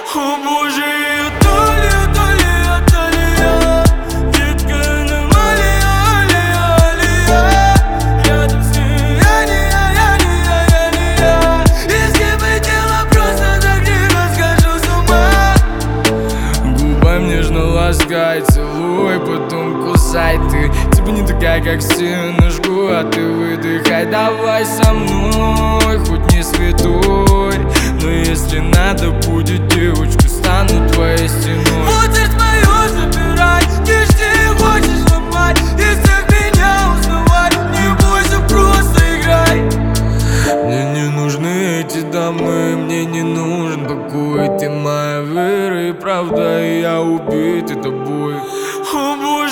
О боже, Аталия, детка, на Алия. Рядом с ней я не я. Если бы дело просто, так дико схожу с ума. Губами нежно ласкай, целуй, потом кусай. Ты типа не такая, как все, но жгу, а ты выдыхай. Давай со мной, хоть не святой, но если надо будет, девочка, стану твоей стеной. Вот сердце мое забирай, ты ж не хочешь ломать, и всех меня узнавай. Не бойся, просто играй. Мне не нужны эти дамы, мне не нужен покой. Ты моя вера и правда, и я убит тобой. О боже.